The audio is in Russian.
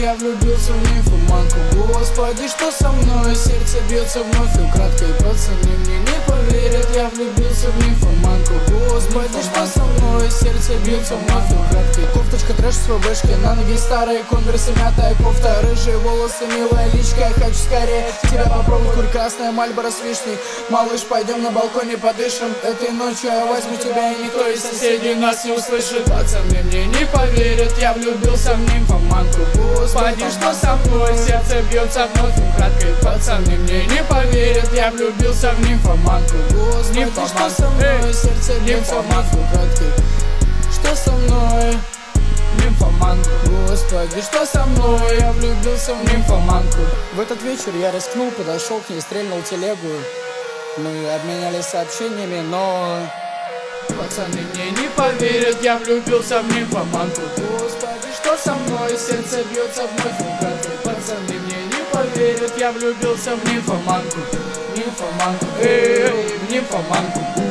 я влюбился в нимфоманку. Господи, что со мной? Сердце бьется вновь украдкой. Пацаны мне не поверят, я влюбился в нимфоманку. Господи, что со мной? Сердце бьется вновь украдкой. Кофточка трэш с ФБшки, на ноги старые конверсы, мятая кофта, рыжие волосы, милая личка. Я хочу скорее тебя попробовать, курь красная, Мальборо с вишней. Малыш, пойдем на балконе подышим. Этой ночью я возьму тебя, и никто из соседей нас не услышит. Пацаны мне не поверят, я влюбился в нимфоманку. Господи, что со мной? Сердце бьется вновь украдкой. Пацаны мне не поверят, я влюбился в нимфоманку. Господи, что со мной? Сердце бьется вновь украдкой. Что со мной? Нимфоманку. Господи, что со мной? Я влюбился в нимфоманку. В этот вечер я рискнул, подошел к ней, стрельнул телегу. Мы обменялись сообщениями, но пацаны мне не поверят, я влюбился в нимфоманку. Господи, что со мной? Сердце бьется вновь украдкой. Пацаны мне не поверят, я влюбился в нимфоманку. Нимфоманку, в нимфоманку.